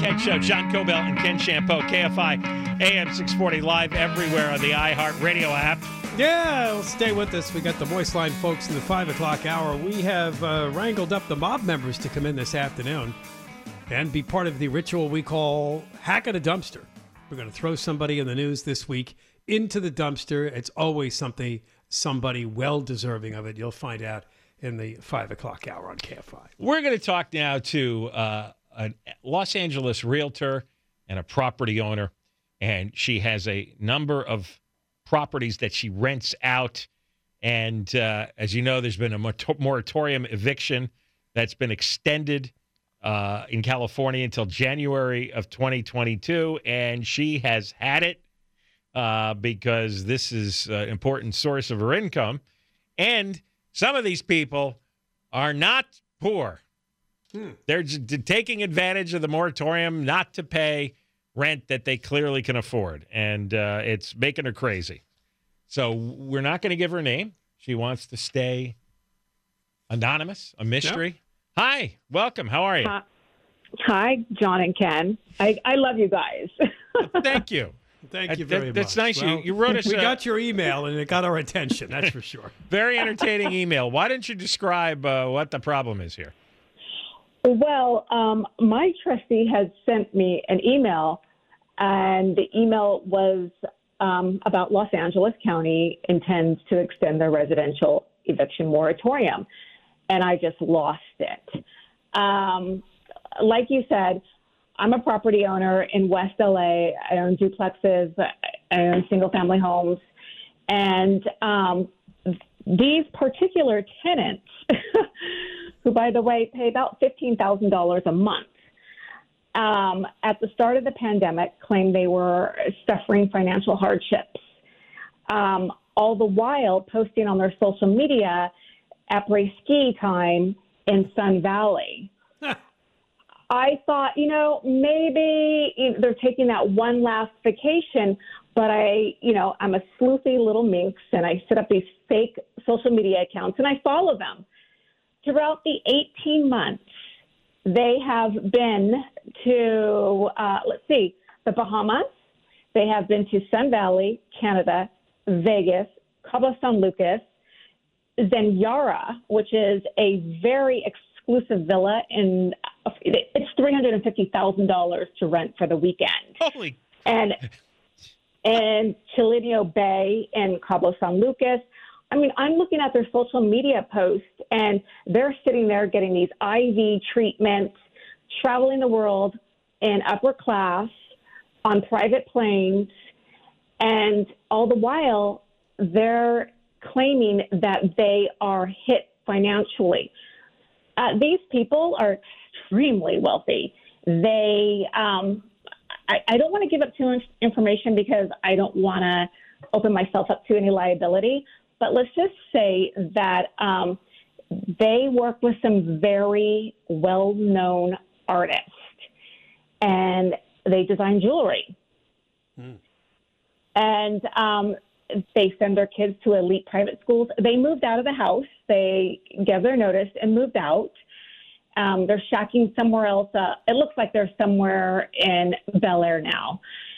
Ken Show. John Cobell and Ken Shampoo. KFI AM 640 live everywhere on the iHeartRadio app. Yeah, well, stay with us. We got the Voice Line folks in the 5 o'clock hour. We have wrangled up the mob members to come in this afternoon and be part of the ritual we call Hack at a Dumpster. We're going to throw somebody in the news this week into the dumpster. It's always somebody well-deserving of it. You'll find out in the 5 o'clock hour on KFI. We're going to talk now to a Los Angeles realtor and a property owner, and she has a number of properties that she rents out. And as you know, there's been a moratorium eviction that's been extended in California until January of 2022. And she has had it because this is an important source of her income. And some of these people are not poor. They're taking advantage of the moratorium not to pay rent that they clearly can afford, and it's making her crazy. So we're not going to give her name. She wants to stay anonymous, a mystery. Yep. Hi, welcome. How are you? Hi, John and Ken. I love you guys. Thank you. Thank you very much. That's nice. Well, you wrote us. We got your email, and it got our attention, that's for sure. Very entertaining email. Why don't you describe what the problem is here? Well, my trustee has sent me an email, and the email was about Los Angeles County intends to extend their residential eviction moratorium, and I just lost it. Like you said, I'm a property owner in West LA. I own duplexes, I own single-family homes, and these particular tenants who, by the way, pay about $15,000 a month, at the start of the pandemic, claimed they were suffering financial hardships, all the while posting on their social media après-ski time in Sun Valley. I thought, maybe they're taking that one last vacation, but I'm a sleuthy little minx, and I set up these fake social media accounts, and I follow them. Throughout the 18 months, they have been to, the Bahamas. They have been to Sun Valley, Canada, Vegas, Cabo San Lucas, then Yara, which is a very exclusive villa, and it's $350,000 to rent for the weekend. Holy! And Chilinio Bay and Cabo San Lucas. I mean, I'm looking at their social media posts, and they're sitting there getting these IV treatments, traveling the world in upper class on private planes, and all the while they're claiming that they are hit financially. These people are extremely wealthy. They, I don't want to give up too much information because I don't want to open myself up to any liability. But let's just say that they work with some very well-known artists, and they design jewelry. And they send their kids to elite private schools. They moved out of the house. They gave their notice and moved out. They're shacking somewhere else. It looks like they're somewhere in Bel Air now.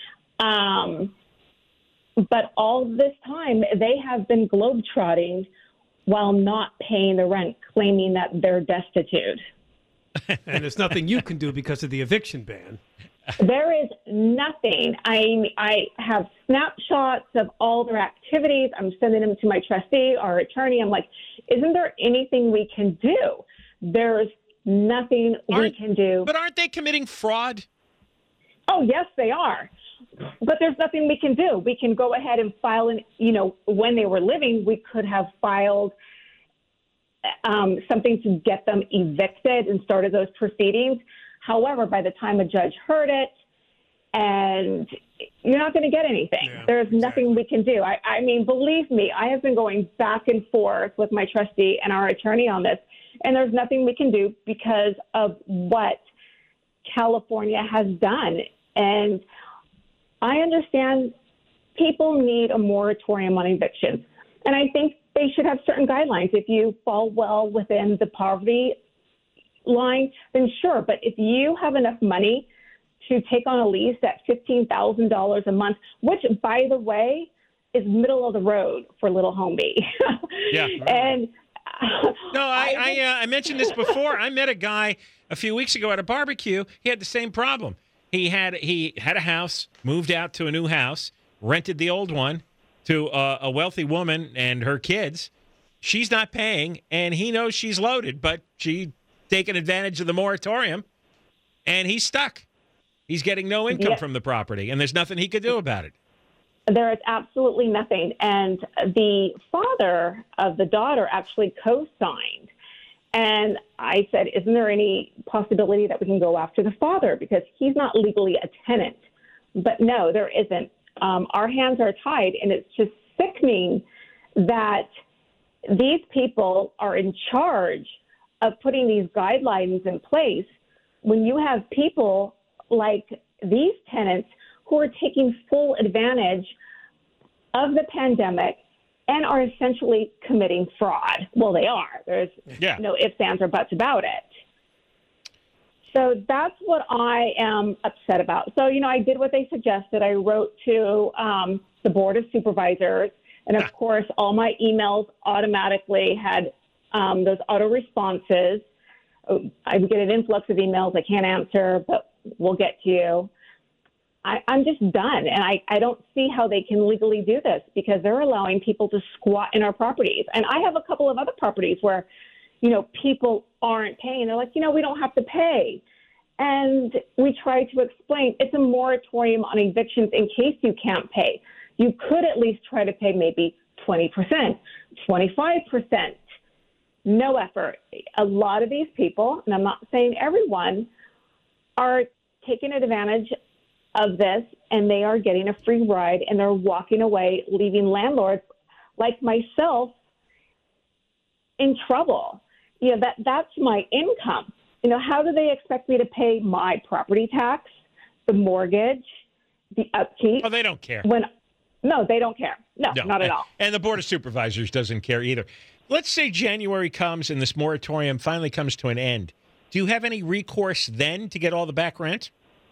But all this time, they have been globetrotting while not paying the rent, claiming that they're destitute. And there's nothing you can do because of the eviction ban. There is nothing. I have snapshots of all their activities. I'm sending them to my trustee, our attorney. I'm like, isn't there anything we can do? There's nothing we can do. But aren't they committing fraud? Oh, yes, they are. But there's nothing we can do. We can go ahead and file, when they were living, we could have filed something to get them evicted and started those proceedings. However, by the time a judge heard it, and you're not going to get anything. Yeah, there's nothing we can do. I mean, believe me, I have been going back and forth with my trustee and our attorney on this, and there's nothing we can do because of what California has done. And I understand people need a moratorium on evictions, and I think they should have certain guidelines. If you fall well within the poverty line, then sure. But if you have enough money to take on a lease at $15,000 a month, which, by the way, is middle of the road for little homie. Yeah. And no, I mentioned this before. I met a guy a few weeks ago at a barbecue. He had the same problem. He had a house, moved out to a new house, rented the old one to a wealthy woman and her kids. She's not paying, and he knows she's loaded, but she taken advantage of the moratorium, and he's stuck. He's getting no income from the property, and there's nothing he could do about it. There is absolutely nothing. And the father of the daughter actually co-signed. And I said, isn't there any possibility that we can go after the father? Because he's not legally a tenant. But no, there isn't. Our hands are tied, and it's just sickening that these people are in charge of putting these guidelines in place when you have people like these tenants who are taking full advantage of the pandemic and are essentially committing fraud. Well, they are. There's no ifs, ands, or buts about it. So that's what I am upset about. So, I did what they suggested. I wrote to the Board of Supervisors, and of course, all my emails automatically had those auto responses. I would get an influx of emails I can't answer, but we'll get to you. I'm just done, and I don't see how they can legally do this because they're allowing people to squat in our properties. And I have a couple of other properties where, people aren't paying. They're like, we don't have to pay. And we try to explain it's a moratorium on evictions in case you can't pay. You could at least try to pay maybe 20%, 25%. No effort. A lot of these people, and I'm not saying everyone, are taking advantage of this, and they are getting a free ride, and they're walking away, leaving landlords like myself in trouble. That's my income. How do they expect me to pay my property tax, the mortgage, the upkeep? Oh, they don't care. No, they don't care. No, not at all. And the Board of Supervisors doesn't care either. Let's say January comes and this moratorium finally comes to an end. Do you have any recourse then to get all the back rent?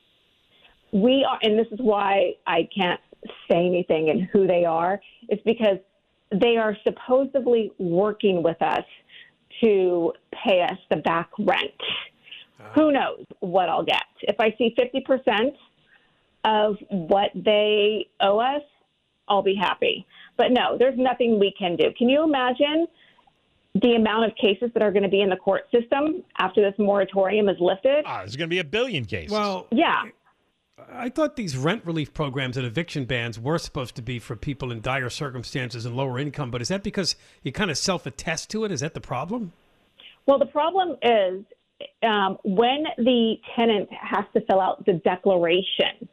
We are, and this is why I can't say anything and who they are. It's because they are supposedly working with us to pay us the back rent. Who knows what I'll get? If I see 50% of what they owe us, I'll be happy. But no, there's nothing we can do. Can you imagine the amount of cases that are going to be in the court system after this moratorium is lifted? There's going to be a billion cases. Well, yeah. I thought these rent relief programs and eviction bans were supposed to be for people in dire circumstances and lower income, but is that because you kind of self-attest to it? Is that the problem? Well, the problem is when the tenant has to fill out the declaration,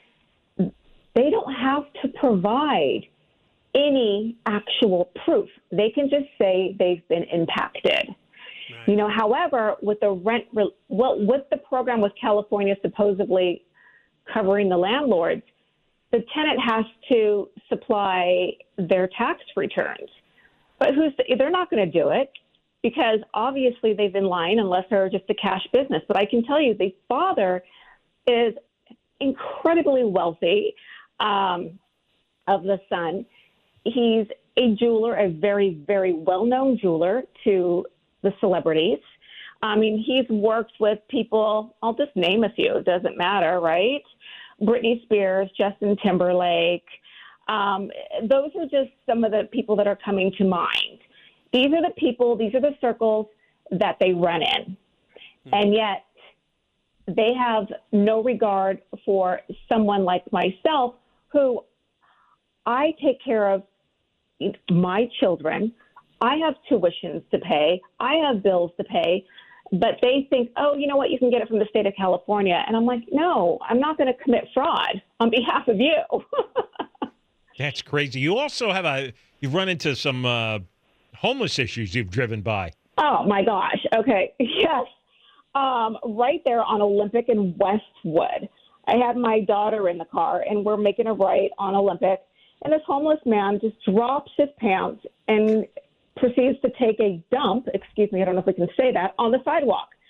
they don't have to provide any actual proof. They can just say they've been impacted. Right. However, with the with the program with California supposedly covering the landlords, the tenant has to supply their tax returns. But they're not going to do it because obviously they've been lying unless they're just a cash business. But I can tell you the father is incredibly wealthy of the son. He's a jeweler, a very, very well-known jeweler to the celebrities. I mean, he's worked with people, I'll just name a few, it doesn't matter, right? Britney Spears, Justin Timberlake. Those are just some of the people that are coming to mind. These are the people, these are the circles that they run in. And yet they have no regard for someone like myself who I take care of my children. I have tuitions to pay. I have bills to pay. But they think, oh, you know what, you can get it from the state of California. And I'm like, no, I'm not going to commit fraud on behalf of you. That's crazy. You also you've run into some homeless issues you've driven by. Oh, my gosh. Okay. Yes. Right there on Olympic and Westwood. I had my daughter in the car, and we're making a right on Olympic. And this homeless man just drops his pants and proceeds to take a dump, excuse me, I don't know if we can say that, on the sidewalk.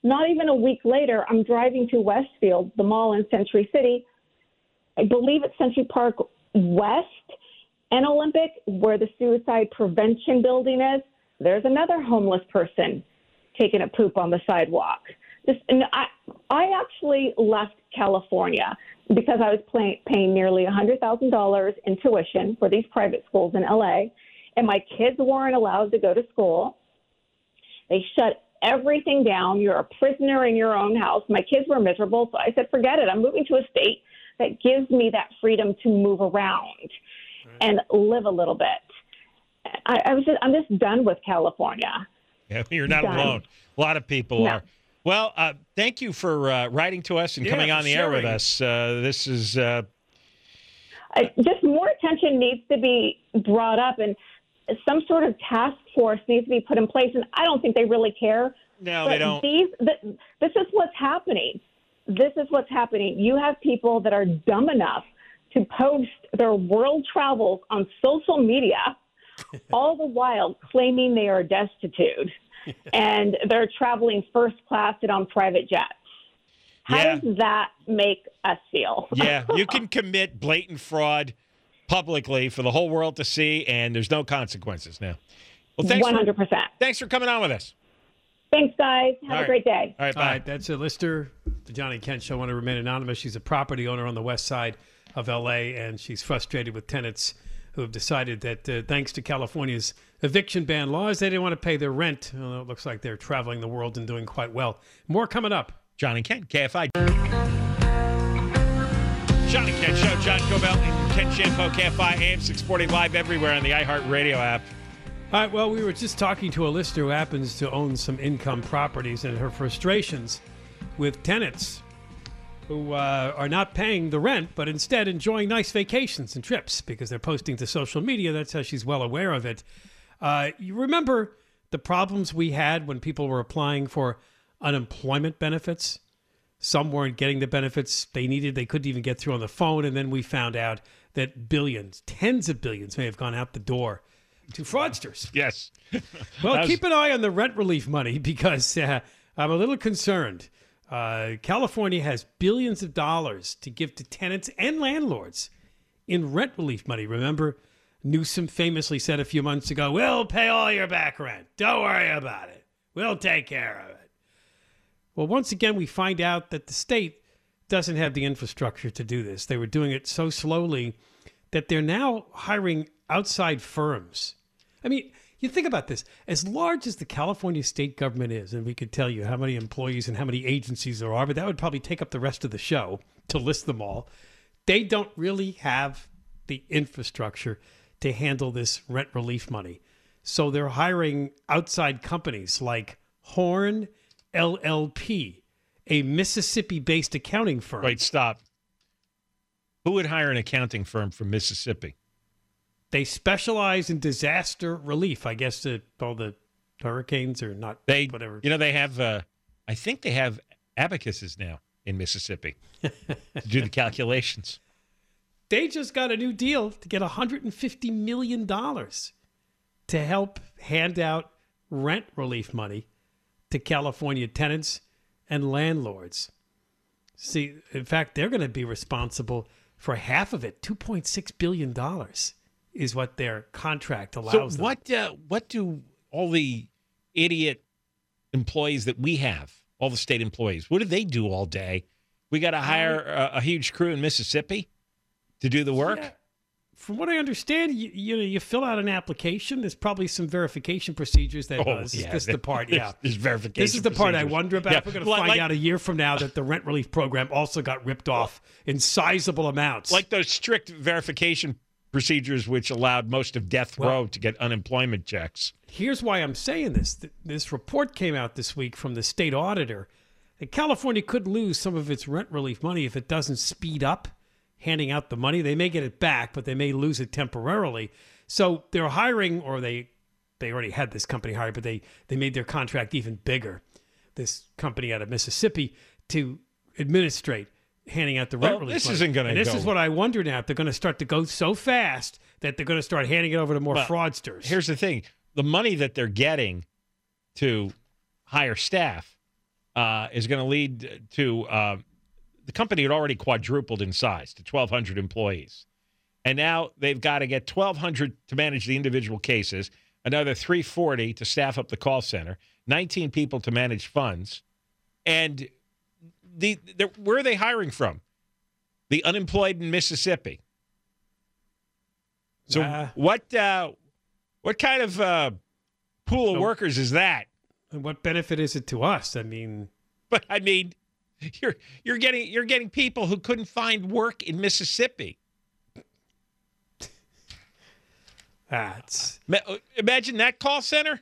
Not even a week later, I'm driving to Westfield, the mall in Century City. I believe it's Century Park West and Olympic, where the suicide prevention building is. There's another homeless person taking a poop on the sidewalk. And I actually left California because I was paying nearly $100,000 in tuition for these private schools in LA, and my kids weren't allowed to go to school. They shut everything down. You're a prisoner in your own house. My kids were miserable, so I said, forget it. I'm moving to a state that gives me that freedom to move around and live a little bit. I'm just done with California. Yeah, you're not alone. A lot of people are. Well, thank you for writing to us and coming on the air with us. This is just more attention needs to be brought up, and some sort of task force needs to be put in place. And I don't think they really care. No, they don't. This is what's happening. This is what's happening. You have people that are dumb enough to post their world travels on social media, all the while claiming they are destitute. And they're traveling first class and on private jets. How does that make us feel? Yeah, you can commit blatant fraud publicly for the whole world to see, and there's no consequences now. Well, thanks 100%. Thanks for coming on with us. Thanks, guys. Have a great day. All right, bye. All right, that's a lister. The Johnny Kent Show. Want to remain anonymous. She's a property owner on the west side of L.A., and she's frustrated with tenants who have decided that thanks to California's eviction ban laws, they didn't want to pay their rent. Well, it looks like they're traveling the world and doing quite well. More coming up. Johnny Kent, KFI. Johnny Kent Show, John Cobell and Ken Shampo, KFI, AM 640 live everywhere on the iHeartRadio app. All right, well, we were just talking to a lister who happens to own some income properties and her frustrations with tenants who are not paying the rent, but instead enjoying nice vacations and trips because they're posting to social media. That's how she's well aware of it. You remember the problems we had when people were applying for unemployment benefits? Some weren't getting the benefits they needed. They couldn't even get through on the phone. And then we found out that billions, tens of billions may have gone out the door to fraudsters. Yes. Well, keep an eye on the rent relief money because I'm a little concerned. California has billions of dollars to give to tenants and landlords in rent relief money. Remember, Newsom famously said a few months ago, we'll pay all your back rent. Don't worry about it. We'll take care of it. Well, once again, we find out that the state doesn't have the infrastructure to do this. They were doing it so slowly that they're now hiring outside firms. I mean, you think about this. As large as the California state government is, and we could tell you how many employees and how many agencies there are, but that would probably take up the rest of the show to list them all. They don't really have the infrastructure to handle this rent relief money. So they're hiring outside companies like Horn LLP, a Mississippi-based accounting firm. Wait, stop. Who would hire an accounting firm from Mississippi? They specialize in disaster relief. I guess all the hurricanes or not, whatever. You know, they have, I think they have abacuses now in Mississippi to do the calculations. They just got a new deal to get $150 million to help hand out rent relief money to California tenants and landlords. See, in fact, they're going to be responsible for half of it. $2.6 billion is what their contract allows them. What do all the idiot employees that we have, all the state employees, what do they do all day? We got to hire a huge crew in Mississippi to do the work? Yeah. From what I understand, you fill out an application. There's probably some verification procedures that this is the part. Yeah, there's verification. This is the part I wonder about. Yeah. We're going to find out a year from now that the rent relief program also got ripped off in sizable amounts. Like those strict verification procedures which allowed most of death row to get unemployment checks. Here's why I'm saying this. This report came out this week from the state auditor that California could lose some of its rent relief money if it doesn't speed up handing out the money. They may get it back, but they may lose it temporarily. So they're hiring, or they already had this company hired, but they made their contract even bigger. This company out of Mississippi to administrate handing out the rent relief this money. Isn't going to go. This is what I wonder now. If they're going to start to go so fast that they're going to start handing it over to more fraudsters. Here's the thing. The money that they're getting to hire staff is going to lead to the company had already quadrupled in size to 1,200 employees. And now they've got to get 1,200 to manage the individual cases, another 340 to staff up the call center, 19 people to manage funds. And where are they hiring from? The unemployed in Mississippi. So what kind of pool of workers is that? And what benefit is it to us? I mean, you're getting people who couldn't find work in Mississippi. Imagine that call center.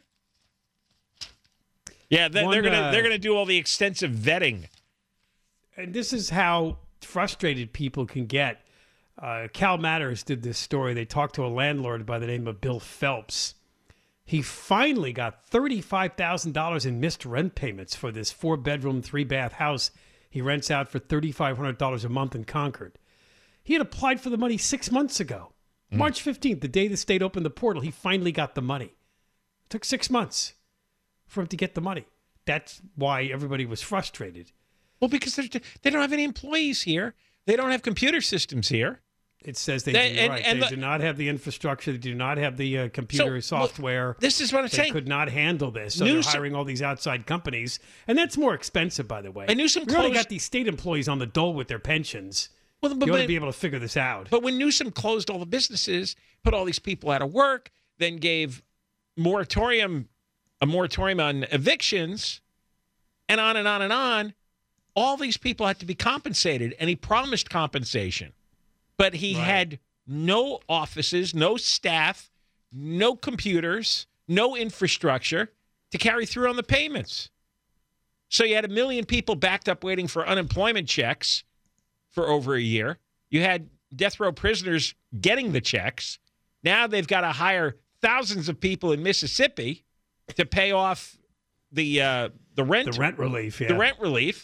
Yeah, they're gonna do all the extensive vetting. And this is how frustrated people can get. Cal Matters did this story. They talked to a landlord by the name of Bill Phelps. He finally got $35,000 in missed rent payments for this 4-bedroom, 3-bath house he rents out for $3,500 a month in Concord. He had applied for the money 6 months ago. March 15th, the day the state opened the portal, he finally got the money. It took 6 months for him to get the money. That's why everybody was frustrated. Well, because they don't have any employees here. They don't have computer systems here. It says they do not have the infrastructure. They do not have the computer software. Well, this is what I'm saying. They could not handle this. So they're hiring all these outside companies. And that's more expensive, by the way. And Newsom really got these state employees on the dole with their pensions. Well, you ought to be able to figure this out. But when Newsom closed all the businesses, put all these people out of work, then gave a moratorium on evictions, and on and on and on, all these people had to be compensated, and he promised compensation. But he had no offices, no staff, no computers, no infrastructure to carry through on the payments. So you had 1 million people backed up waiting for unemployment checks for over a year. You had death row prisoners getting the checks. Now they've got to hire thousands of people in Mississippi to pay off the rent. The rent relief, yeah. The rent relief.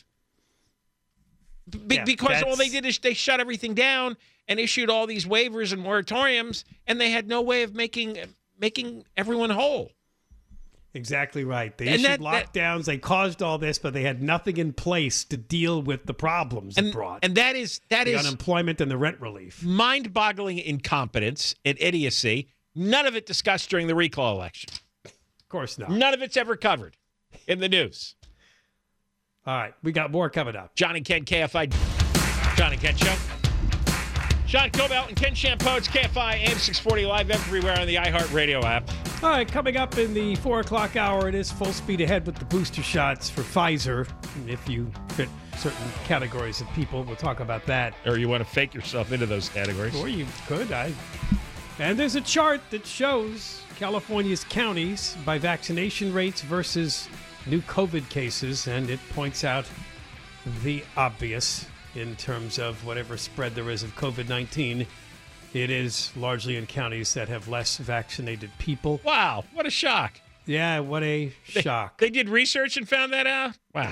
Because all they did is they shut everything down and issued all these waivers and moratoriums, and they had no way of making everyone whole. Exactly right. They issued lockdowns. They caused all this, but they had nothing in place to deal with the problems it brought. And that is unemployment and the rent relief. Mind-boggling incompetence and idiocy. None of it discussed during the recall election. Of course not. None of it's ever covered in the news. All right, we got more coming up. John and Ken, KFI. John and Ken Show. Sean Cobell and Ken Shampoo. It's KFI AM 640 live everywhere on the iHeartRadio app. All right, coming up in the 4 o'clock hour, it is full speed ahead with the booster shots for Pfizer. If you fit certain categories of people, we'll talk about that. Or you want to fake yourself into those categories. Or you could. And there's a chart that shows California's counties by vaccination rates versus new COVID cases, and it points out the obvious in terms of whatever spread there is of COVID-19. It is largely in counties that have less vaccinated people. Wow, what a shock. Yeah, what a shock. They did research and found that out? Wow.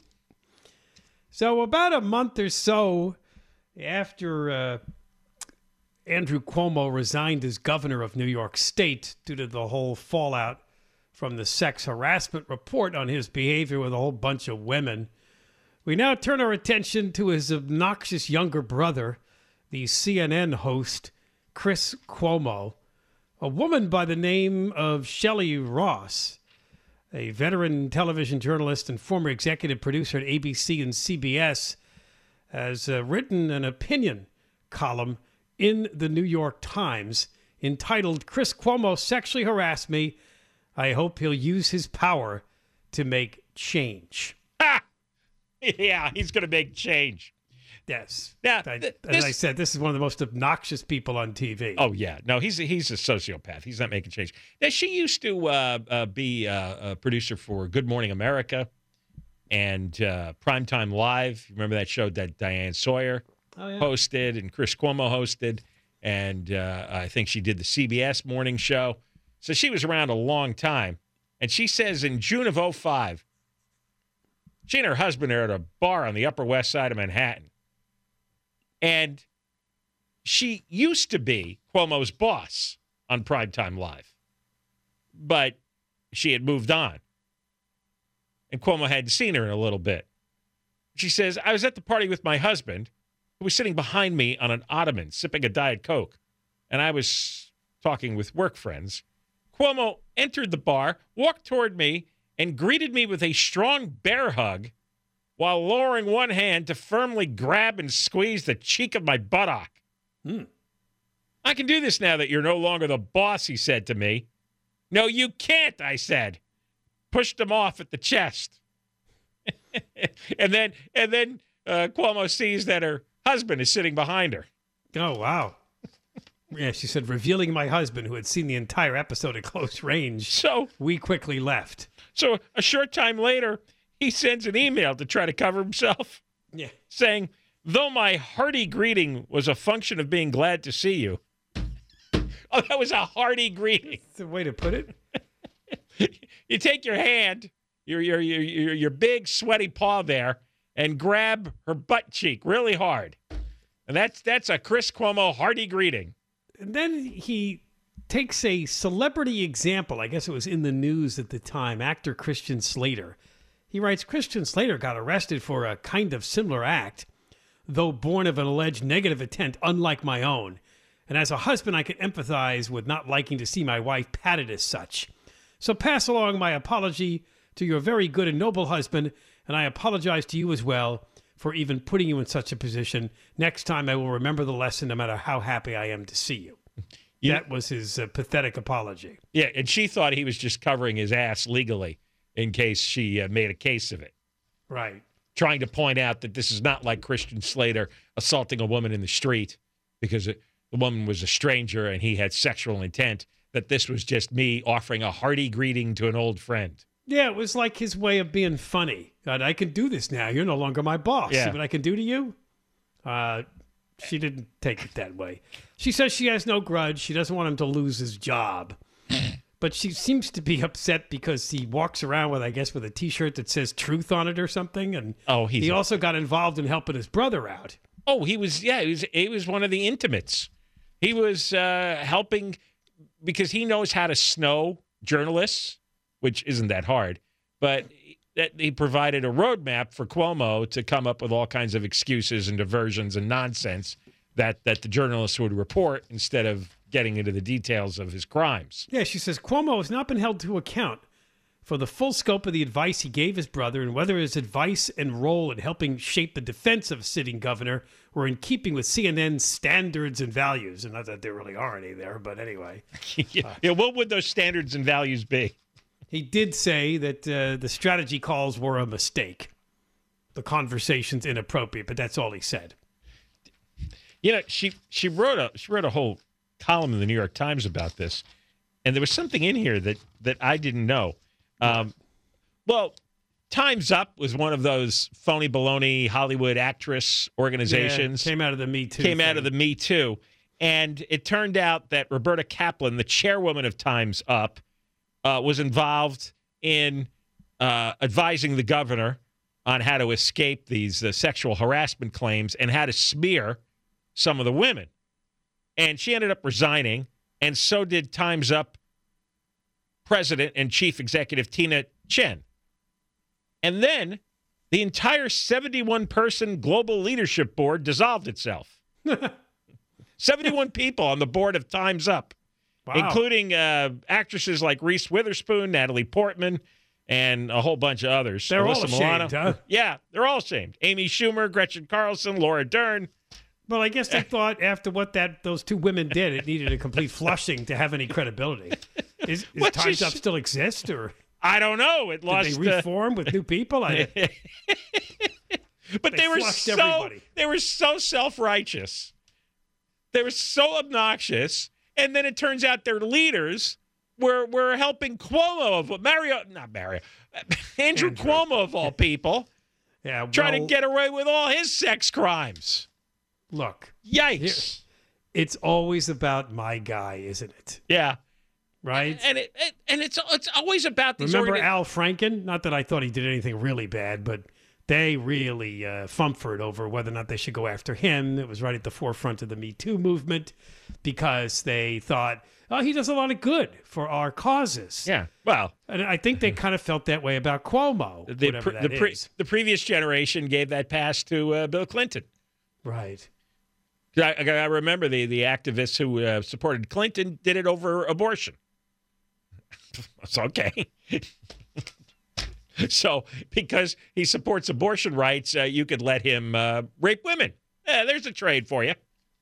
So about a month or so after Andrew Cuomo resigned as governor of New York State due to the whole fallout from the sex harassment report on his behavior with a whole bunch of women, we now turn our attention to his obnoxious younger brother, the CNN host, Chris Cuomo. A woman by the name of Shelley Ross, a veteran television journalist and former executive producer at ABC and CBS, has written an opinion column in the New York Times entitled, "Chris Cuomo Sexually Harassed Me. I hope he'll use his power to make change." Ha! Yeah, he's going to make change. Yes. Now, as I said, this is one of the most obnoxious people on TV. Oh, yeah. No, he's a sociopath. He's not making change. Now, she used to be a producer for Good Morning America and Primetime Live. Remember that show that Diane Sawyer hosted and Chris Cuomo hosted? And I think she did the CBS morning show. So she was around a long time. And she says in June of 2005, she and her husband are at a bar on the Upper West Side of Manhattan. And she used to be Cuomo's boss on Primetime Live. But she had moved on. and Cuomo hadn't seen her in a little bit. She says, I was at the party with my husband, who was sitting behind me on an ottoman, sipping a Diet Coke, and I was talking with work friends. Cuomo entered the bar, walked toward me, and greeted me with a strong bear hug while lowering one hand to firmly grab and squeeze the cheek of my buttock. I can do this now that you're no longer the boss, he said to me. No, you can't, I said. Pushed him off at the chest. and then Cuomo sees that her husband is sitting behind her. Oh, wow. Yeah, she said, revealing my husband, who had seen the entire episode at close range. So we quickly left. So a short time later, he sends an email to try to cover himself, saying, though my hearty greeting was a function of being glad to see you. Oh, that was a hearty greeting. That's the way to put it. You take your hand, your big sweaty paw there, and grab her butt cheek really hard. And that's a Chris Cuomo hearty greeting. And then he takes a celebrity example. I guess it was in the news at the time, actor Christian Slater. He writes, Christian Slater got arrested for a kind of similar act, though born of an alleged negative intent unlike my own. And as a husband, I can empathize with not liking to see my wife patted as such. So pass along my apology to your very good and noble husband, and I apologize to you as well for even putting you in such a position. Next time I will remember the lesson no matter how happy I am to see you. That was his pathetic apology. Yeah, and she thought he was just covering his ass legally in case she made a case of it. Right. Trying to point out that this is not like Christian Slater assaulting a woman in the street because the woman was a stranger and he had sexual intent, that this was just me offering a hearty greeting to an old friend. Yeah, it was like his way of being funny. God, I can do this now. You're no longer my boss. Yeah. See what I can do to you? She didn't take it that way. She says she has no grudge. She doesn't want him to lose his job. But she seems to be upset because he walks around with, I guess, with a T-shirt that says truth on it or something. And he also got involved in helping his brother out. Oh, he was one of the intimates. He was helping because he knows how to snow journalists, which isn't that hard. But he provided a roadmap for Cuomo to come up with all kinds of excuses and diversions and nonsense that the journalists would report instead of getting into the details of his crimes. Yeah, she says, Cuomo has not been held to account for the full scope of the advice he gave his brother and whether his advice and role in helping shape the defense of a sitting governor were in keeping with CNN's standards and values. And not that there really are any there, but anyway. Yeah, what would those standards and values be? He did say that the strategy calls were a mistake. The conversation's inappropriate, but that's all he said. You know, she wrote a whole column in the New York Times about this, and there was something in here that I didn't know. Well, Time's Up was one of those phony baloney Hollywood actress organizations. Yeah, came out of the Me Too. And it turned out that Roberta Kaplan, the chairwoman of Time's Up, was involved in advising the governor on how to escape these sexual harassment claims and how to smear some of the women. And she ended up resigning, and so did Time's Up president and chief executive Tina Chen. And then the entire 71-person global leadership board dissolved itself. 71 people on the board of Time's Up, including actresses like Reese Witherspoon, Natalie Portman, and a whole bunch of others. They're Alyssa all ashamed, huh? Yeah, they're all ashamed. Amy Schumer, Gretchen Carlson, Laura Dern. Well, I guess they thought after what those two women did, it needed a complete flushing to have any credibility. Is Time's Up still exist, or I don't know. It lost. Did they reform with new people? But they were so self-righteous. They were so obnoxious, and then it turns out their leaders were helping Cuomo Andrew Cuomo of all people. Yeah, trying to get away with all his sex crimes. Look, yikes! It's always about my guy, isn't it? Yeah, right. And it's always about these. Remember Al Franken? Not that I thought he did anything really bad, but they really fumfered over whether or not they should go after him. It was right at the forefront of the Me Too movement because they thought he does a lot of good for our causes. Yeah. Well, And I think they kind of felt that way about Cuomo, whatever that is. the previous generation gave that pass to Bill Clinton. Right. I remember the activists who supported Clinton did it over abortion. It's okay. So because he supports abortion rights, you could let him rape women. There's a trade for you.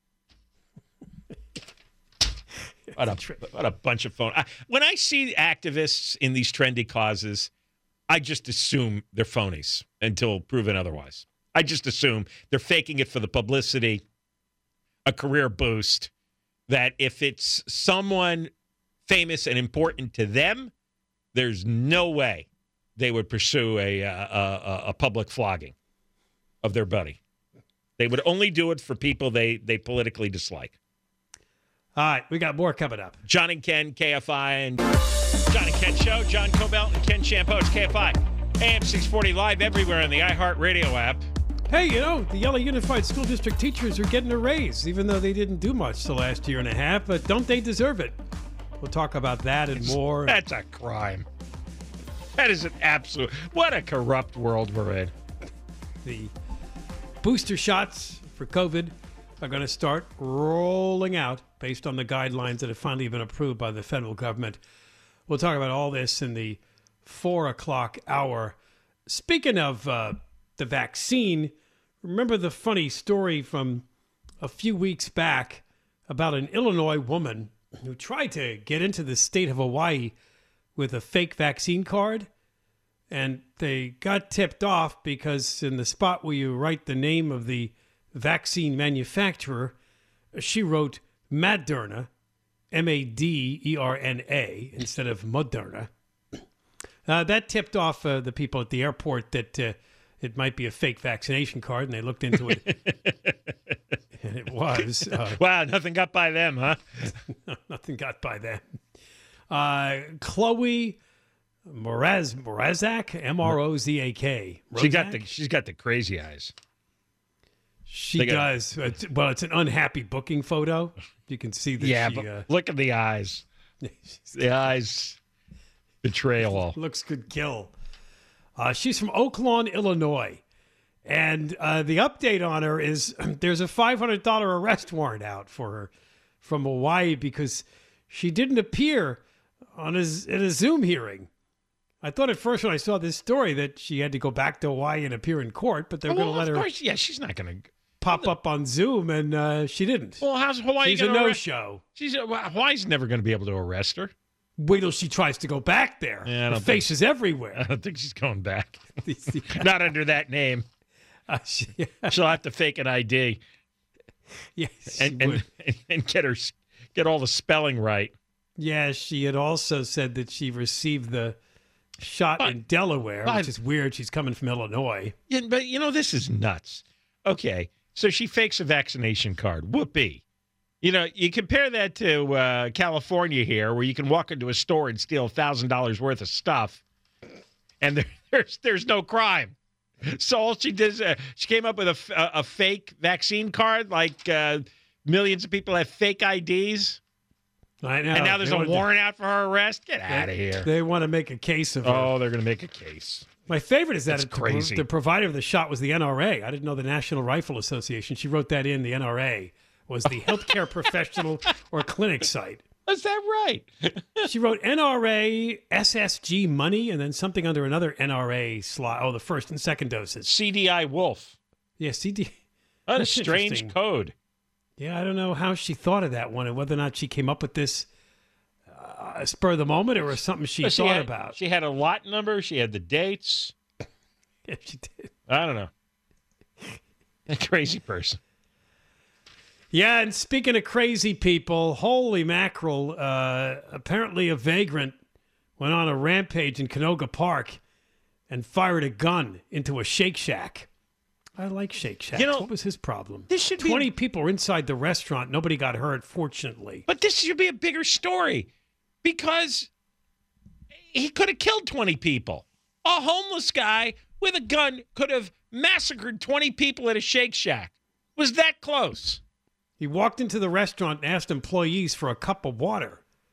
What a bunch of phone. When I see activists in these trendy causes, I just assume they're phonies until proven otherwise. I just assume they're faking it for the publicity, a career boost, that if it's someone famous and important to them, there's no way they would pursue a public flogging of their buddy. They would only do it for people they politically dislike. All right, we got more coming up. John and Ken, KFI, and John and Ken Show. John Cobelt and Ken Shampoo. It's KFI. AM 640 live everywhere on the iHeartRadio app. Hey, the Yellow Unified School District teachers are getting a raise, even though they didn't do much the last year and a half, but don't they deserve it? We'll talk about that and more. That's a crime. That is an absolute... What a corrupt world we're in. The booster shots for COVID are going to start rolling out based on the guidelines that have finally been approved by the federal government. We'll talk about all this in the 4 o'clock hour. Speaking of the vaccine, remember the funny story from a few weeks back about an Illinois woman who tried to get into the state of Hawaii with a fake vaccine card? And they got tipped off because in the spot where you write the name of the vaccine manufacturer, she wrote Moderna, Maderna, instead of Moderna. That tipped off the people at the airport that it might be a fake vaccination card, and they looked into it. And it was. Wow, nothing got by them, huh? Nothing got by them. Chloe Morazak, M-R-O-Z-A-K. She's got the crazy eyes. She does. Well, it's an unhappy booking photo. You can see that. Yeah, but look at the eyes. The eyes betray all. Looks could kill. She's from Oak Lawn, Illinois. And the update on her is there's a $500 arrest warrant out for her from Hawaii because she didn't appear at a Zoom hearing. I thought at first when I saw this story that she had to go back to Hawaii and appear in court, but they're going to let her. Of course, yeah, she's not going to pop up on Zoom, and she didn't. Well, how's Hawaii? She's a no-show. Hawaii's never going to be able to arrest her. Wait till she tries to go back there. Yeah, her face is everywhere. I don't think she's going back. Not under that name. She'll have to fake an ID. Yes, and get all the spelling right. Yeah, she had also said that she received the shot in Delaware, which is weird. She's coming from Illinois. Yeah, but this is nuts. Okay, so she fakes a vaccination card. Whoopee. You compare that to California here, where you can walk into a store and steal $1,000 worth of stuff, and there's no crime. So all she did is she came up with a fake vaccine card, like millions of people have fake IDs. I know. And now there's a warrant out for her arrest? Get out of here. They want to make a case of her. Oh, they're going to make a case. My favorite is that crazy. The provider of the shot was the NRA. I didn't know the National Rifle Association. She wrote that in. The NRA was the healthcare professional or clinic site. Is that right? She wrote NRA, SSG money, and then something under another NRA slot. Oh, the first and second doses. CDI Wolf. Yeah, CD. What a strange code. Yeah, I don't know how she thought of that one and whether or not she came up with this spur of the moment or was something she thought about. She had a lot number. She had the dates. Yeah, she did. I don't know. A crazy person. Yeah, and speaking of crazy people, holy mackerel, apparently a vagrant went on a rampage in Canoga Park and fired a gun into a Shake Shack. I like Shake Shack. What was his problem? This should 20 people were inside the restaurant. Nobody got hurt, fortunately. But this should be a bigger story because he could have killed 20 people. A homeless guy with a gun could have massacred 20 people at a Shake Shack. Was that close? He walked into the restaurant and asked employees for a cup of water.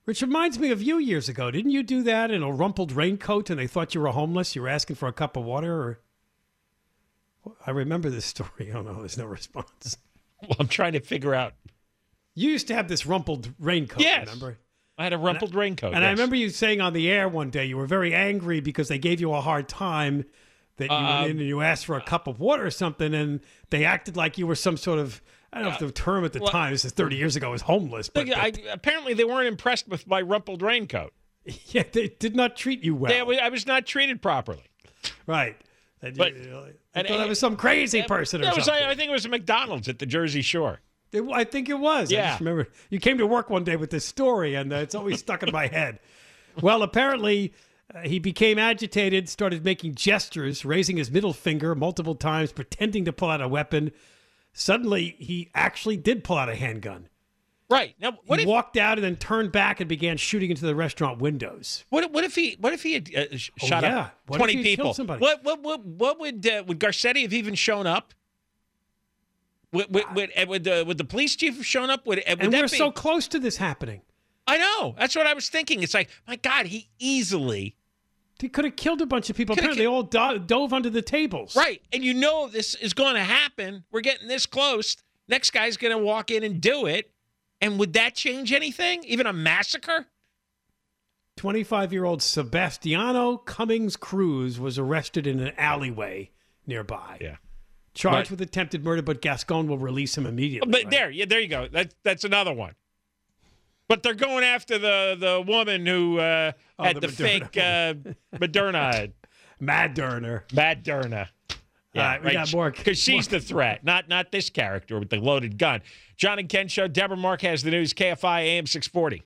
Which reminds me of you years ago. Didn't you do that in a rumpled raincoat and they thought you were homeless? You were asking for a cup of water? Or I remember this story. Oh, no, there's no response. Well, I'm trying to figure out. You used to have this rumpled raincoat, Yes. remember? I had a rumpled raincoat. And I remember you saying on the air one day you were very angry because they gave you a hard time that you went in and you asked for a cup of water or something, and they acted like you were some sort of, I don't know if the term at the time, this is 30 years ago, was homeless. But apparently they weren't impressed with my rumpled raincoat. yeah, they did not treat you well. I was not treated properly. Right. But- I thought I was some crazy person or something. I think it was a McDonald's at the Jersey Shore. I think it was. Yeah. I just remember you came to work one day with this story, and it's always stuck in my head. Well, apparently he became agitated, started making gestures, raising his middle finger multiple times, pretending to pull out a weapon. Suddenly, he actually did pull out a handgun. Right. Now, He walked out and then turned back and began shooting into the restaurant windows. What if he had shot yeah. up What if 20 he had people? killed somebody? What would Garcetti have even shown up? Would the police chief have shown up? Would And that we're be? so close to this happening. I know. That's what I was thinking. It's like, my God, he easily. He could have killed a bunch of people. Coulda Apparently, they all dove under the tables. Right. And you know this is going to happen. We're getting this close. Next guy's going to walk in and do it. And would that change anything? Even a massacre? 25-year-old Sebastiano Cummings Cruz was arrested in an alleyway nearby. Yeah. Charged But- with attempted murder, but Gascon will release him immediately. But right? there you go. That's another one. But they're going after the woman who had the the Moderna fake Moderna. Madderner. Moderna. All right, we got more. Because she's the threat, not this character with the loaded gun. John and Ken Show. Deborah Mark has the news. KFI AM 640.